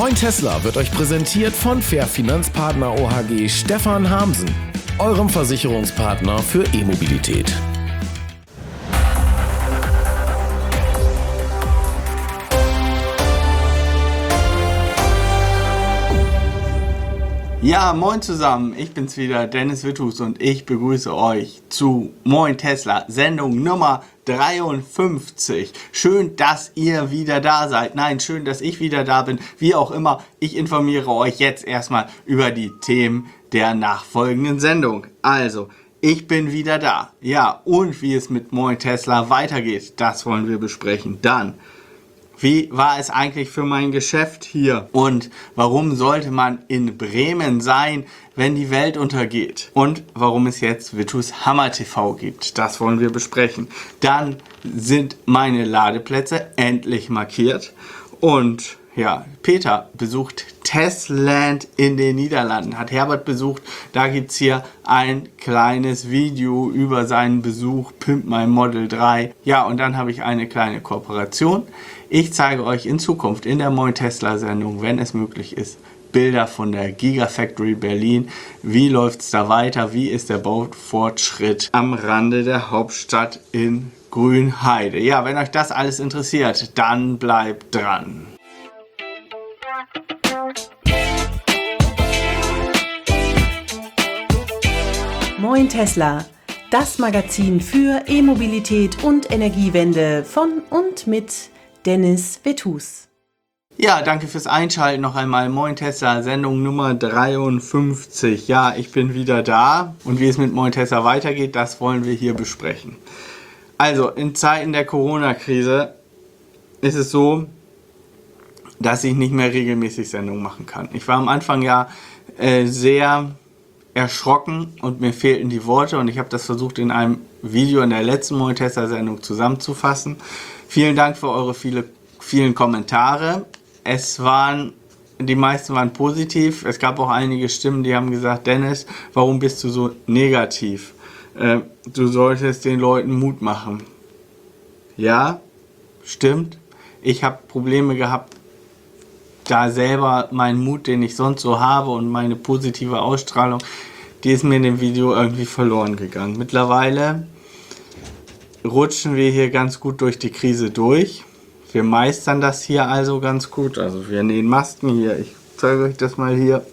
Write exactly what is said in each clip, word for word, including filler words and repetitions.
Moin Tesla wird euch präsentiert von Fair Finanzpartner O H G Stefan Hamsen, eurem Versicherungspartner für E-Mobilität. Ja, moin zusammen, ich bin's wieder, Dennis Witthus, und ich begrüße euch zu Moin Tesla, Sendung Nummer dreiundfünfzig. Schön, dass ihr wieder da seid. Nein, schön, dass ich wieder da bin. Wie auch immer, ich informiere euch jetzt erstmal über die Themen der nachfolgenden Sendung. Also, ich bin wieder da. Ja, und wie es mit Moin Tesla weitergeht, das wollen wir besprechen. Dann, wie war es eigentlich für mein Geschäft hier? Und warum sollte man in Bremen sein, wenn die Welt untergeht? Und warum es jetzt Witthus Hammer T V gibt? Das wollen wir besprechen. Dann sind meine Ladeplätze endlich markiert. Und ja, Peter besucht Tesland in den Niederlanden. Hat Herbert besucht. Da gibt es hier ein kleines Video über seinen Besuch. Pimp My Model drei. Ja, und dann habe ich eine kleine Kooperation. Ich zeige euch in Zukunft in der Moin Tesla Sendung, wenn es möglich ist, Bilder von der Gigafactory Berlin. Wie läuft es da weiter? Wie ist der Baufortschritt am Rande der Hauptstadt in Grünheide? Ja, wenn euch das alles interessiert, dann bleibt dran. Moin Tesla, das Magazin für E-Mobilität und Energiewende von und mit Dennis Witthus. Ja, danke fürs Einschalten noch einmal. Moin Tesla, Sendung Nummer dreiundfünfzig. Ja, ich bin wieder da und wie es mit Moin Tesla weitergeht, das wollen wir hier besprechen. Also, in Zeiten der Corona-Krise ist es so, dass ich nicht mehr regelmäßig Sendungen machen kann. Ich war am Anfang ja äh, sehr erschrocken und mir fehlten die Worte und ich habe das versucht in einem Video in der letzten Moin Tesla Sendung zusammenzufassen. Vielen Dank für eure viele, vielen Kommentare. Es waren, die meisten waren positiv. Es gab auch einige Stimmen, die haben gesagt, Dennis, warum bist du so negativ? Äh, du solltest den Leuten Mut machen. Ja, stimmt. Ich habe Probleme gehabt, da selber meinen Mut, den ich sonst so habe und meine positive Ausstrahlung, die ist mir in dem Video irgendwie verloren gegangen. Mittlerweile rutschen wir hier ganz gut durch die Krise durch. Wir meistern das hier also ganz gut. Also wir nähen Masken hier. Ich zeige euch das mal hier.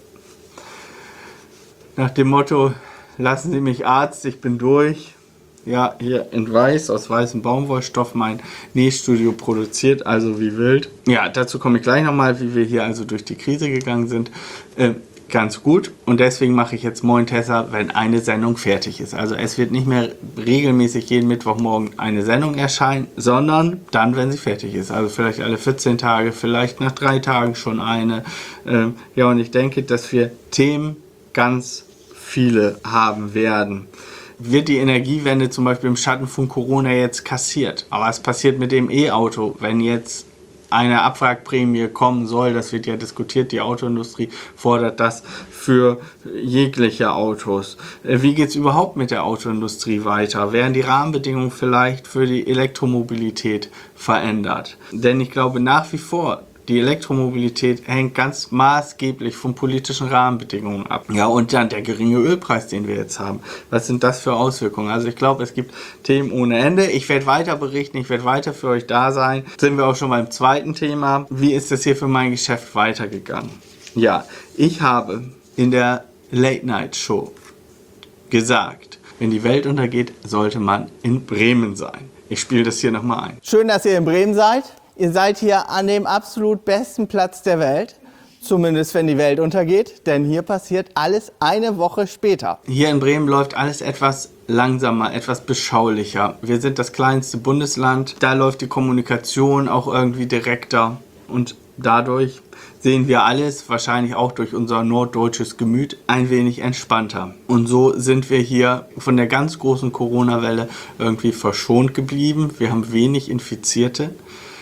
Nach dem Motto, lassen Sie mich Arzt, ich bin durch. Ja, hier in weiß, aus weißem Baumwollstoff mein Nähstudio produziert, also wie wild. Ja, dazu komme ich gleich nochmal, wie wir hier also durch die Krise gegangen sind. Äh, ganz gut, und deswegen mache ich jetzt Moin Tesla, wenn eine Sendung fertig ist. Also es wird nicht mehr regelmäßig jeden Mittwochmorgen eine Sendung erscheinen, sondern dann, wenn sie fertig ist. Also vielleicht alle vierzehn Tage, vielleicht nach drei Tagen schon eine. Äh, ja, und ich denke, dass wir Themen ganz viele haben werden. Wird die Energiewende zum Beispiel im Schatten von Corona jetzt kassiert? Aber was passiert mit dem E-Auto, wenn jetzt eine Abwrackprämie kommen soll? Das wird ja diskutiert, die Autoindustrie fordert das für jegliche Autos. Wie geht es überhaupt mit der Autoindustrie weiter? Werden die Rahmenbedingungen vielleicht für die Elektromobilität verändert? Denn ich glaube nach wie vor, die Elektromobilität hängt ganz maßgeblich von politischen Rahmenbedingungen ab. Ja, und dann der geringe Ölpreis, den wir jetzt haben. Was sind das für Auswirkungen? Also ich glaube, es gibt Themen ohne Ende. Ich werde weiter berichten, ich werde weiter für euch da sein. Jetzt sind wir auch schon beim zweiten Thema. Wie ist das hier für mein Geschäft weitergegangen? Ja, ich habe in der Late Night Show gesagt, wenn die Welt untergeht, sollte man in Bremen sein. Ich spiele das hier nochmal ein. Schön, dass ihr in Bremen seid. Ihr seid hier an dem absolut besten Platz der Welt, zumindest wenn die Welt untergeht, denn hier passiert alles eine Woche später. Hier in Bremen läuft alles etwas langsamer, etwas beschaulicher. Wir sind das kleinste Bundesland, da läuft die Kommunikation auch irgendwie direkter und dadurch sehen wir alles, wahrscheinlich auch durch unser norddeutsches Gemüt, ein wenig entspannter. Und so sind wir hier von der ganz großen Corona-Welle irgendwie verschont geblieben. Wir haben wenig Infizierte.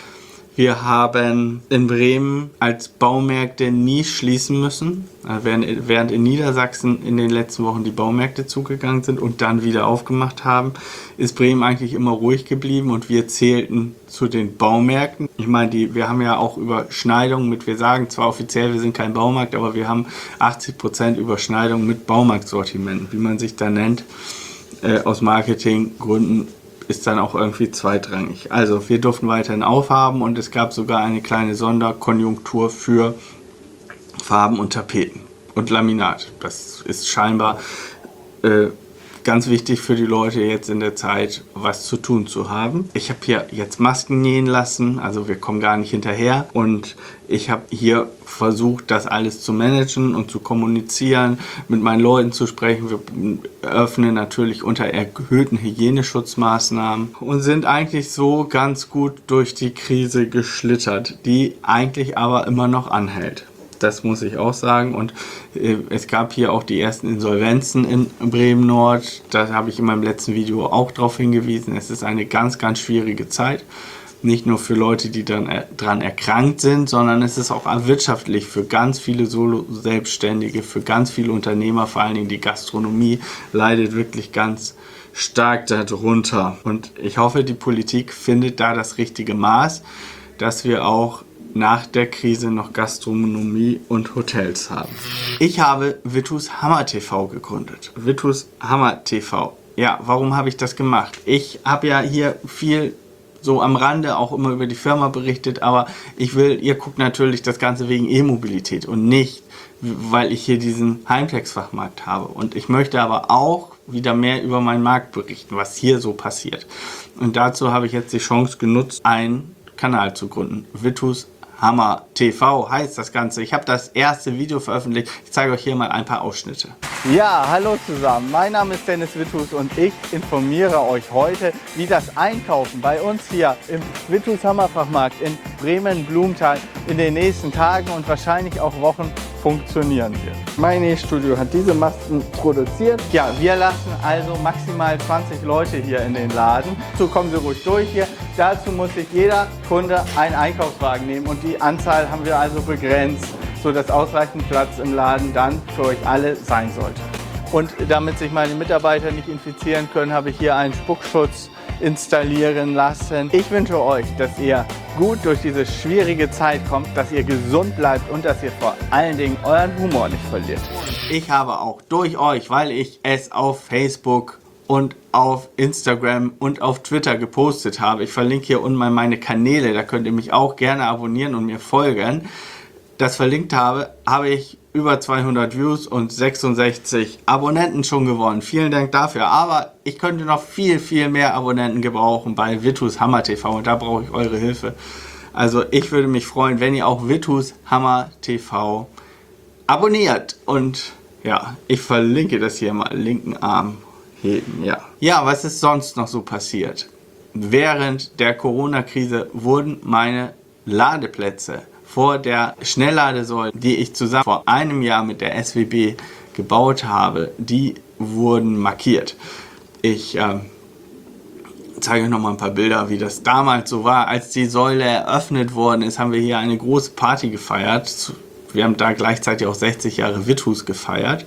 Wir haben in Bremen als Baumärkte nie schließen müssen. Während, während in Niedersachsen in den letzten Wochen die Baumärkte zugegangen sind und dann wieder aufgemacht haben, ist Bremen eigentlich immer ruhig geblieben und wir zählten zu den Baumärkten. Ich meine, die, wir haben ja auch Überschneidungen mit, wir sagen zwar offiziell, wir sind kein Baumarkt, aber wir haben achtzig Prozent Überschneidung mit Baumarktsortimenten, wie man sich da nennt, äh, aus Marketinggründen. Ist dann auch irgendwie zweitrangig. Also wir durften weiterhin aufhaben und es gab sogar eine kleine Sonderkonjunktur für Farben und Tapeten und Laminat. Das ist scheinbar äh, ganz wichtig für die Leute jetzt in der Zeit, was zu tun zu haben. Ich habe hier jetzt Masken nähen lassen, also wir kommen gar nicht hinterher und ich habe hier versucht, das alles zu managen und zu kommunizieren, mit meinen Leuten zu sprechen. Wir öffnen natürlich unter erhöhten Hygieneschutzmaßnahmen und sind eigentlich so ganz gut durch die Krise geschlittert, die eigentlich aber immer noch anhält. Das muss ich auch sagen. Und äh, es gab hier auch die ersten Insolvenzen in Bremen-Nord. Da habe ich in meinem letzten Video auch darauf hingewiesen. Es ist eine ganz, ganz schwierige Zeit. Nicht nur für Leute, die dann äh, dran erkrankt sind, sondern es ist auch wirtschaftlich für ganz viele Solo-Selbstständige, für ganz viele Unternehmer, vor allen Dingen die Gastronomie, leidet wirklich ganz stark darunter. Und ich hoffe, die Politik findet da das richtige Maß, dass wir auch nach der Krise noch Gastronomie und Hotels haben. Ich habe Wittus Hammer T V gegründet. Wittus Hammer T V. Ja, warum habe ich das gemacht? Ich habe ja hier viel so am Rande auch immer über die Firma berichtet, aber ich will, ihr guckt natürlich das Ganze wegen E-Mobilität und nicht, weil ich hier diesen Heimtextfachmarkt habe. Und ich möchte aber auch wieder mehr über meinen Markt berichten, was hier so passiert. Und dazu habe ich jetzt die Chance genutzt, einen Kanal zu gründen. Wittus Hammer T V heißt das Ganze. Ich habe das erste Video veröffentlicht. Ich zeige euch hier mal ein paar Ausschnitte. Ja, hallo zusammen. Mein Name ist Dennis Wittus und ich informiere euch heute, wie das Einkaufen bei uns hier im Wittus Hammer Fachmarkt in Bremen-Blumenthal in den nächsten Tagen und wahrscheinlich auch Wochen funktionieren wird. Mein Nähstudio hat diese Masken produziert. Ja, wir lassen also maximal zwanzig Leute hier in den Laden. So kommen Sie ruhig durch hier. Dazu muss sich jeder Kunde einen Einkaufswagen nehmen und die Anzahl haben wir also begrenzt, sodass ausreichend Platz im Laden dann für euch alle sein sollte. Und damit sich meine Mitarbeiter nicht infizieren können, habe ich hier einen Spuckschutz installieren lassen. Ich wünsche euch, dass ihr gut durch diese schwierige Zeit kommt, dass ihr gesund bleibt und dass ihr vor allen Dingen euren Humor nicht verliert. Ich habe auch durch euch, weil ich es auf Facebook und auf Instagram und auf Twitter gepostet habe. Ich verlinke hier unten mal meine Kanäle, da könnt ihr mich auch gerne abonnieren und mir folgen. Das verlinkt habe, habe ich über zweihundert Views und sechsundsechzig Abonnenten schon gewonnen. Vielen Dank dafür. Aber ich könnte noch viel, viel mehr Abonnenten gebrauchen bei Wittus Hammer T V und da brauche ich eure Hilfe. Also ich würde mich freuen, wenn ihr auch Wittus Hammer T V abonniert. Und ja, ich verlinke das hier mal, linken Arm heben. Ja, ja, was ist sonst noch so passiert? Während der Corona-Krise wurden meine Ladeplätze vor der Schnellladesäule, die ich zusammen vor einem Jahr mit der S W B gebaut habe, die wurden markiert. Ich äh, zeige euch noch mal ein paar Bilder, wie das damals so war. Als die Säule eröffnet worden ist, haben wir hier eine große Party gefeiert. Wir haben da gleichzeitig auch sechzig Jahre Wittus gefeiert.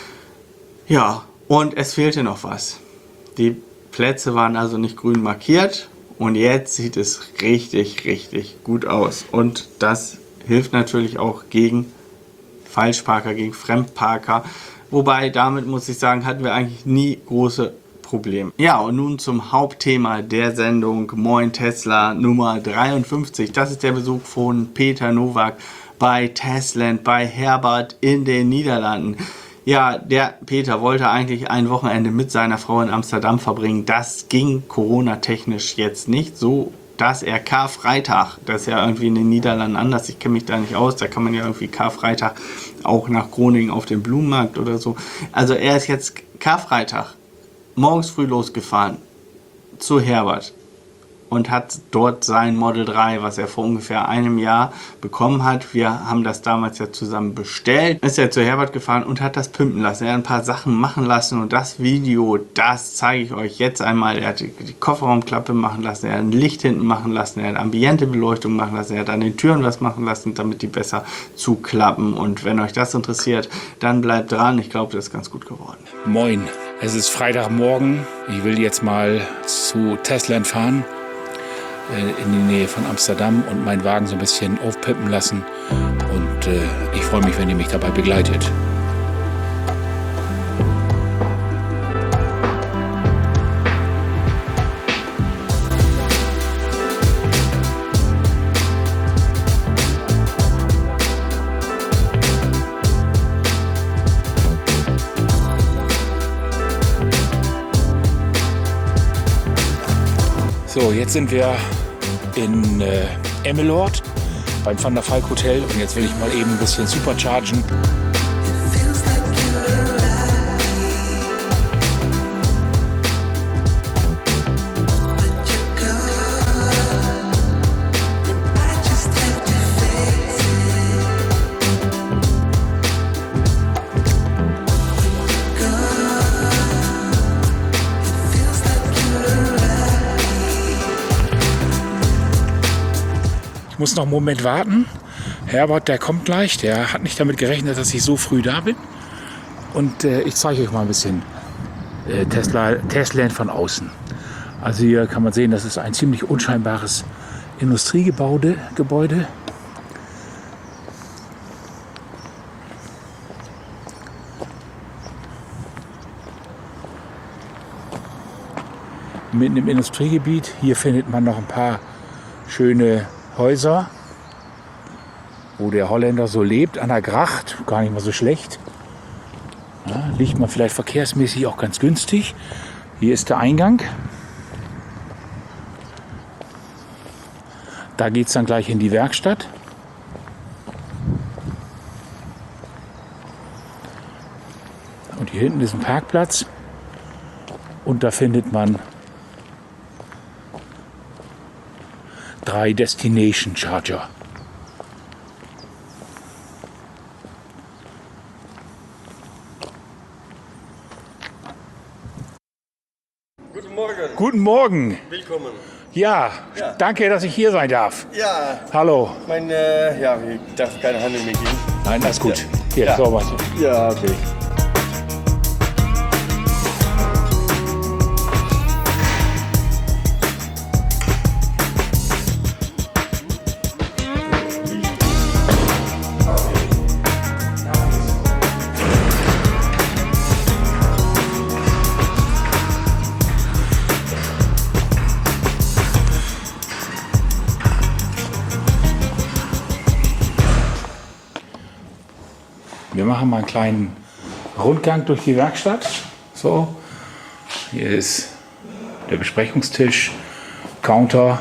Ja, und es fehlte noch was. Die Plätze waren also nicht grün markiert. Und jetzt sieht es richtig, richtig gut aus. Und das hilft natürlich auch gegen Falschparker, gegen Fremdparker. Wobei, damit muss ich sagen, hatten wir eigentlich nie große Probleme. Ja, und nun zum Hauptthema der Sendung Moin Tesla Nummer dreiundfünfzig. Das ist der Besuch von Peter Nowak bei Tesland, bei Herbert in den Niederlanden. Ja, der Peter wollte eigentlich ein Wochenende mit seiner Frau in Amsterdam verbringen. Das ging Corona-technisch jetzt nicht so, dass er Karfreitag, das ist ja irgendwie in den Niederlanden anders, ich kenne mich da nicht aus, da kann man ja irgendwie Karfreitag auch nach Groningen auf den Blumenmarkt oder so. Also er ist jetzt Karfreitag morgens früh losgefahren zu Herbert und hat dort sein Model drei, was er vor ungefähr einem Jahr bekommen hat. Wir haben das damals ja zusammen bestellt. Ist er zu Herbert gefahren und hat das pimpen lassen. Er hat ein paar Sachen machen lassen und das Video, das zeige ich euch jetzt einmal. Er hat die Kofferraumklappe machen lassen, er hat ein Licht hinten machen lassen, er hat ambiente Beleuchtung machen lassen, er hat an den Türen was machen lassen, damit die besser zuklappen. Und wenn euch das interessiert, dann bleibt dran. Ich glaube, das ist ganz gut geworden. Moin, es ist Freitagmorgen. Ich will jetzt mal zu Tesla fahren, äh, in die Nähe von Amsterdam und meinen Wagen so ein bisschen aufpippen lassen. Und äh, ich freue mich, wenn ihr mich dabei begleitet. So, jetzt sind wir in äh, Emmeloord beim Van der Valk Hotel und jetzt will ich mal eben ein bisschen superchargen. Ich muss noch einen Moment warten. Herbert, der kommt gleich. Der hat nicht damit gerechnet, dass ich so früh da bin. Und äh, ich zeige euch mal ein bisschen äh, Tesla, Tesla von außen. Also hier kann man sehen, das ist ein ziemlich unscheinbares Industriegebäude. Gebäude. Mitten im Industriegebiet. Hier findet man noch ein paar schöne Häuser, wo der Holländer so lebt, an der Gracht, gar nicht mal so schlecht. Ja, liegt man vielleicht verkehrsmäßig auch ganz günstig. Hier ist der Eingang. Da geht es dann gleich in die Werkstatt. Und hier hinten ist ein Parkplatz. Und da findet man drei Destination Charger. Guten Morgen. Guten Morgen. Willkommen. Ja, Ja. danke, dass ich hier sein darf. Ja, Hallo. mein, äh, ja, ich darf keine Handel mehr geben. Nein, alles gut. Hier, Ja. so was. Ja, okay. Wir machen mal einen kleinen Rundgang durch die Werkstatt. So, hier ist der Besprechungstisch, Counter.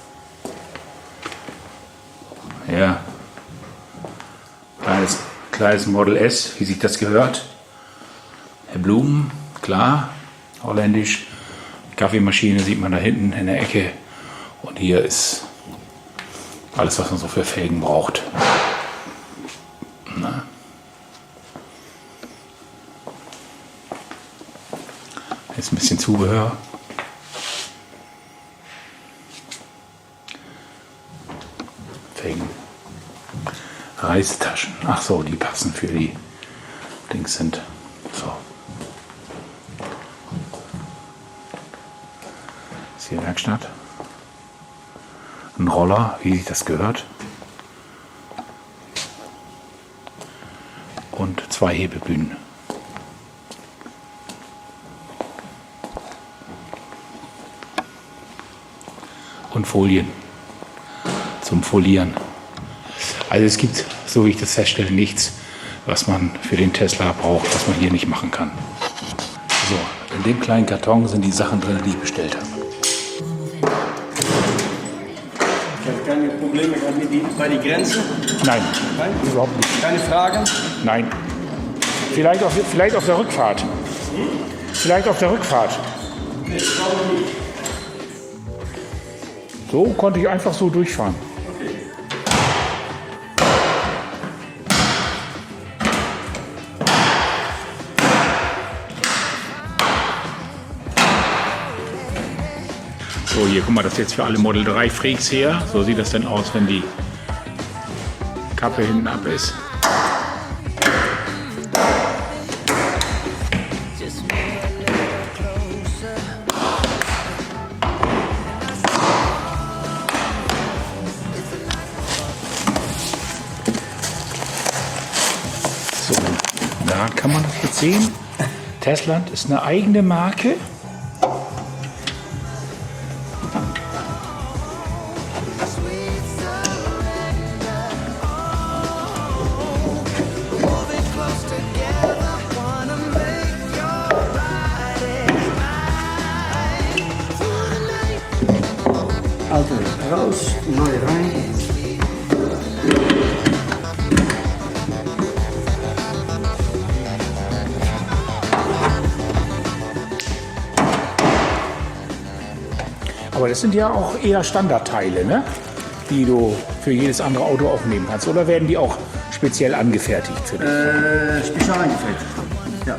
Ja, kleines, kleines Model S, wie sich das gehört. Herr Blumen, klar, holländisch. Kaffeemaschine sieht man da hinten in der Ecke. Und hier ist alles, was man so für Felgen braucht. Na. Jetzt ein bisschen Zubehör. Felgen. Reisetaschen. Ach so, die passen für die Dings sind. So. Das ist hier Werkstatt. Ein Roller, wie sich das gehört. Und zwei Hebebühnen. Und Folien zum Folieren. Also es gibt, so wie ich das feststelle, nichts, was man für den Tesla braucht, was man hier nicht machen kann. So, in dem kleinen Karton sind die Sachen drin, die ich bestellt habe. Ich habe keine Probleme mit die, bei den Grenzen. Nein, Nein? überhaupt nicht. Keine Fragen. Nein. Vielleicht auf, vielleicht auf der Rückfahrt. Vielleicht auf der Rückfahrt. So konnte ich einfach so durchfahren. So, hier, guck mal, das ist jetzt für alle Model drei Freaks hier. So sieht das denn aus, wenn die Kappe hinten ab ist. So, da kann man das jetzt sehen. Tesland ist eine eigene Marke. Alte raus, neue rein. Aber das sind ja auch eher Standardteile, ne? Die du für jedes andere Auto aufnehmen kannst. Oder werden die auch speziell angefertigt für dich? Äh, spezial angefertigt. Ja.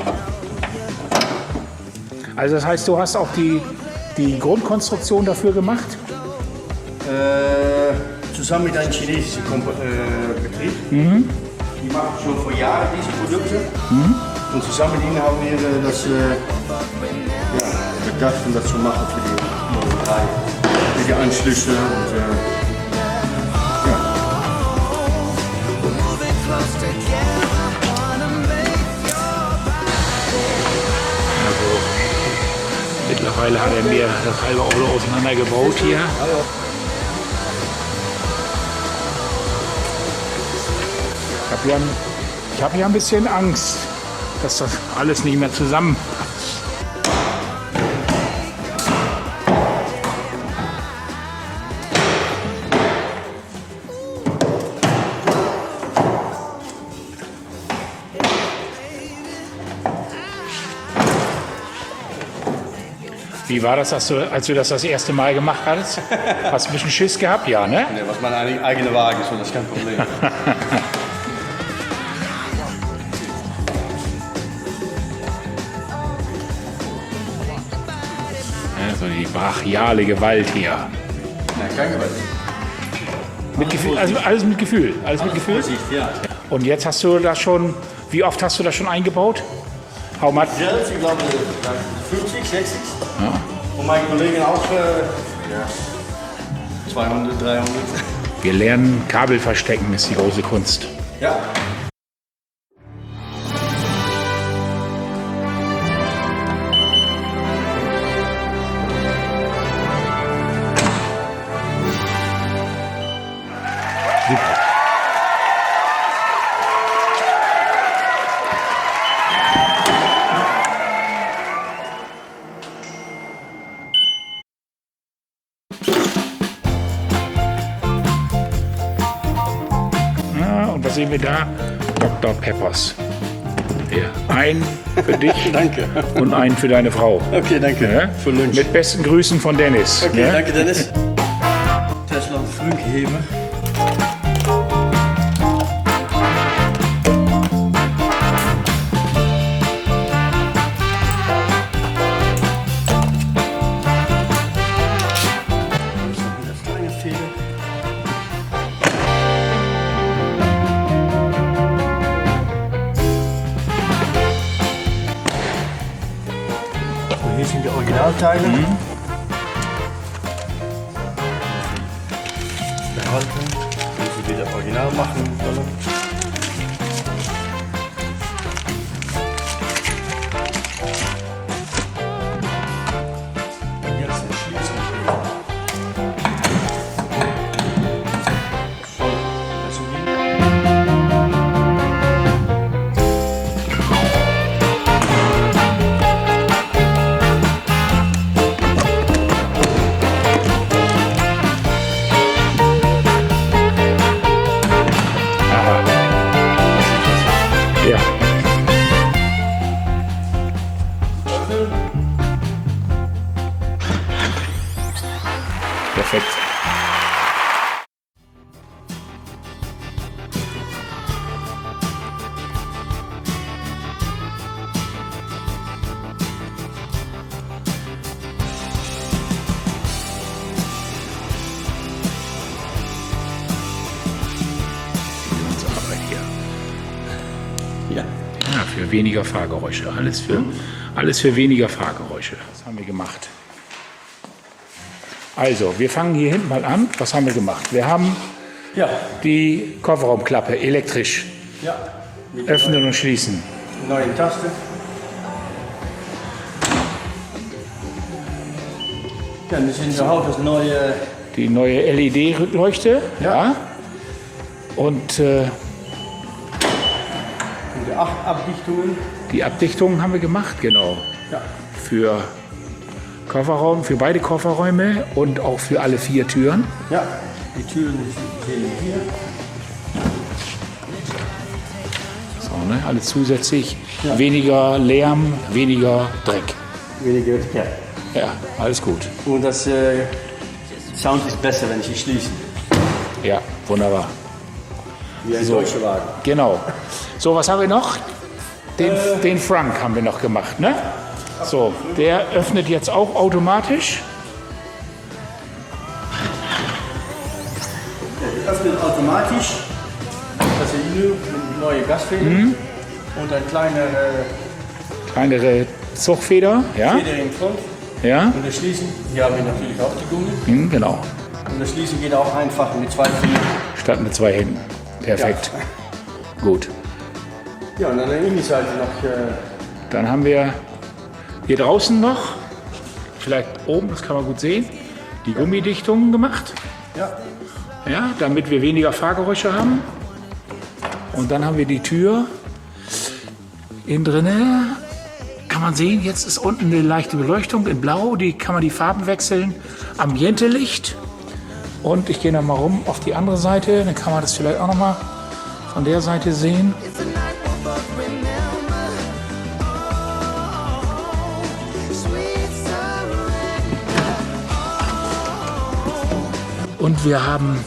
Also das heißt, du hast auch die, die Grundkonstruktion dafür gemacht? Äh, zusammen mit einem chinesischen Komp äh, Betrieb. Mhm. Die machen schon vor Jahren diese Produkte. Mhm. Und zusammen mit ihnen haben wir äh, das äh, ja, bedacht, um das zu machen für die Model drei. Für die Anschlüsse und äh, ja. Also, mittlerweile hat er mir das halbe Auto auseinandergebaut hier. Ich habe ja, ich hab ja ein bisschen Angst, dass das alles nicht mehr zusammenpasst. Wie war das, als du, als du das das erste Mal gemacht hattest? Hast du ein bisschen Schiss gehabt? Ja, ne? Ja, was mein eigener Wagen ist, das ist kein Problem. So die brachiale Gewalt hier. Nein, kein Gewalt. Mit Gefühl, also alles mit Gefühl. Alles mit Gefühl. Vorsicht, ja. Und jetzt hast du das schon, wie oft hast du das schon eingebaut? How much? Selbst, ich glaube, fünfzig, sechzig. Ja. Und meine Kollegen auch äh, ja, zweihundert, dreihundert. Wir lernen, Kabel verstecken ist die große Kunst. Ja. Und was sehen wir da? Doktor Peppers. Hier. Ein für dich Danke. Und einen für deine Frau. Okay, danke. Ja? Für Lunch. Mit besten Grüßen von Dennis. Okay, Ja? danke Dennis. Tesla Flügelheben. Das kleine Feder. Hier sind die Originalteile. Mhm. Behalten, wenn sie wieder original machen wollen. Und jetzt schließen. Voll. Das ist Ja. Perfekt. Ja. Ja, für weniger Fahrgeräusche. Alles für, alles für weniger Fahrgeräusche. Das haben wir gemacht. Also, wir fangen hier hinten mal an. Was haben wir gemacht? Wir haben Ja. die Kofferraumklappe elektrisch Ja. Mit öffnen und schließen. neuen Taste. Ja, das sind so auch das neue. Die neue L E D-Leuchte. Ja. Und äh, Die acht Abdichtungen. die Abdichtungen haben wir gemacht, genau. Ja. Für Kofferraum, für beide Kofferräume und auch für alle vier Türen. Ja. Die Türen sehen wir hier. So, ne? Alles zusätzlich. Weniger Lärm, weniger Dreck. Weniger, ja. Ja, alles gut. Und das äh, Sound ist besser, wenn ich schließe. Ja, wunderbar. Wie ein deutscher Wagen. Genau. So, was haben wir noch? Den, den Frank haben wir noch gemacht, ne? So, der öffnet jetzt auch automatisch. Die öffnet automatisch. Das ist nur mit neue Gasfeder. Mhm. Und ein kleiner äh, Kleinere Zugfeder, ja? Feder im Front. Ja, Und das Schließen, hier haben wir natürlich auch die Gummi. hm, genau. Und das Schließen geht auch einfach mit zwei Fingern. Statt mit zwei Händen. Perfekt. Gut. Ja, und an der Innenseite noch. Äh, Dann haben wir hier draußen noch, vielleicht oben, das kann man gut sehen, die Gummidichtungen gemacht. ja, Ja, damit wir weniger Fahrgeräusche haben. Und dann haben wir die Tür innen drinne. Kann man sehen, jetzt ist unten eine leichte Beleuchtung in Blau. Die kann man die Farben wechseln. Ambiente-Licht. Und ich gehe noch mal rum auf die andere Seite. Dann kann man das vielleicht auch noch mal von der Seite sehen. Und wir haben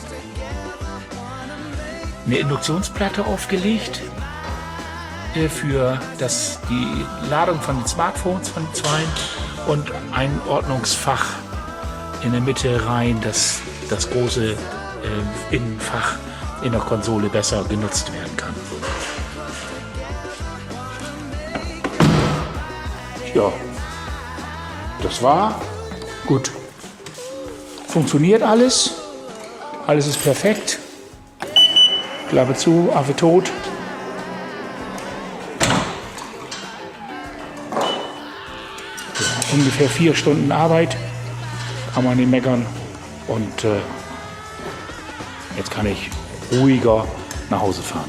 eine Induktionsplatte aufgelegt äh, für das, die Ladung von den Smartphones von den Zweien und ein Ordnungsfach in der Mitte rein, dass das große äh, Innenfach in der Konsole besser genutzt werden kann. Ja, das war gut. Funktioniert alles. Alles ist perfekt. Klappe zu, Affe tot. Ja, ungefähr vier Stunden Arbeit. Kann man nicht meckern. Und äh, jetzt kann ich ruhiger nach Hause fahren.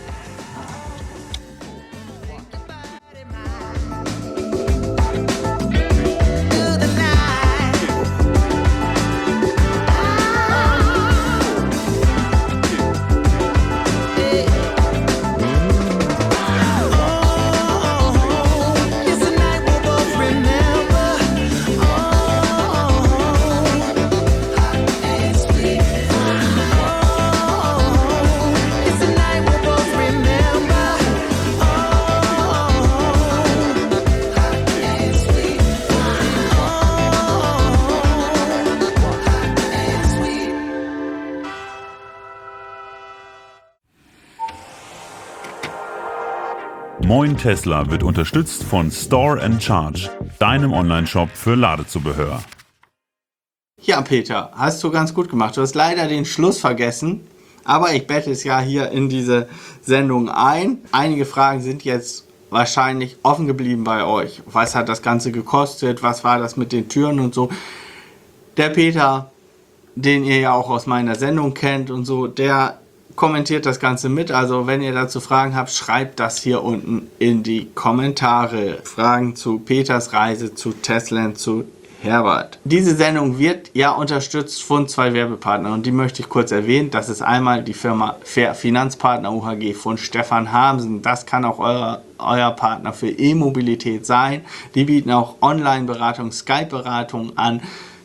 Moin Tesla wird unterstützt von Store and Charge, deinem Online-Shop für Ladezubehör. Ja, Peter, hast du ganz gut gemacht. Du hast leider den Schluss vergessen, aber ich bette es ja hier in diese Sendung ein. Einige Fragen sind jetzt wahrscheinlich offen geblieben bei euch. Was hat das Ganze gekostet? Was war das mit den Türen und so? Der Peter, den ihr ja auch aus meiner Sendung kennt und so, der kommentiert das Ganze mit. Also wenn ihr dazu Fragen habt, schreibt das hier unten in die Kommentare. Fragen zu Peters Reise, zu Tesla, zu Herbert. Diese Sendung wird ja unterstützt von zwei Werbepartnern und die möchte ich kurz erwähnen. Das ist einmal die Firma Fair Finanzpartner O H G von Stefan Hamsen. Das kann auch euer, euer Partner für E-Mobilität sein. Die bieten auch Online-Beratung, Skype-Beratung an.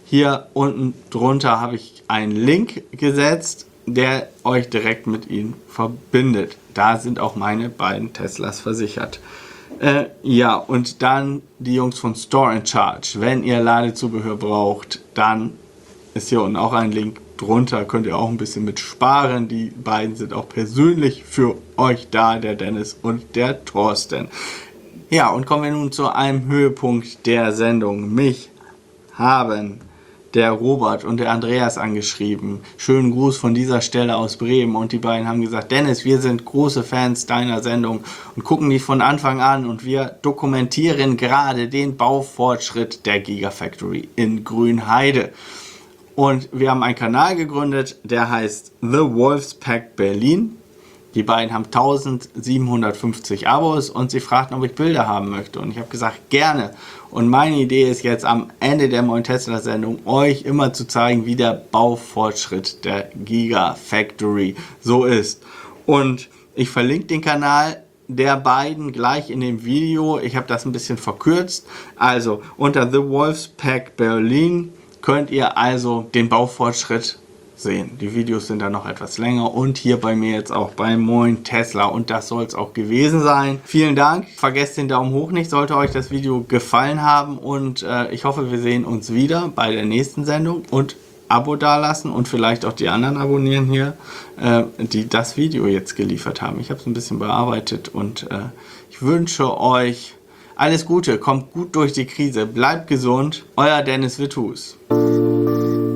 Hier unten drunter habe ich einen Link gesetzt, der euch direkt mit ihnen verbindet. Da sind auch meine beiden Teslas versichert. Äh, ja, und dann die Jungs von Store and Charge. Wenn ihr Ladezubehör braucht, dann ist hier unten auch ein Link drunter. Könnt ihr auch ein bisschen mit sparen. Die beiden sind auch persönlich für euch da, der Dennis und der Thorsten. Ja, und kommen wir nun zu einem Höhepunkt der Sendung. Mich haben der Robert und der Andreas angeschrieben. Schönen Gruß von dieser Stelle aus Bremen. Und die beiden haben gesagt, Dennis, wir sind große Fans deiner Sendung und gucken die von Anfang an und wir dokumentieren gerade den Baufortschritt der Gigafactory in Grünheide. Und wir haben einen Kanal gegründet, der heißt The Wolfspack Berlin. Die beiden haben eintausendsiebenhundertfünfzig Abos und sie fragten, ob ich Bilder haben möchte. Und ich habe gesagt, gerne. Und meine Idee ist jetzt am Ende der Moin Tesla Sendung, euch immer zu zeigen, wie der Baufortschritt der Gigafactory so ist. Und ich verlinke den Kanal der beiden gleich in dem Video. Ich habe das ein bisschen verkürzt. Also unter The Wolfspack Berlin könnt ihr also den Baufortschritt sehen. Die Videos sind dann noch etwas länger und hier bei mir jetzt auch bei Moin Tesla und das soll es auch gewesen sein. Vielen Dank, vergesst den Daumen hoch nicht, sollte euch das Video gefallen haben und äh, ich hoffe, wir sehen uns wieder bei der nächsten Sendung und Abo dalassen und vielleicht auch die anderen abonnieren hier, äh, die das Video jetzt geliefert haben. Ich habe es ein bisschen bearbeitet und äh, ich wünsche euch alles Gute, kommt gut durch die Krise, bleibt gesund, euer Dennis Vitus.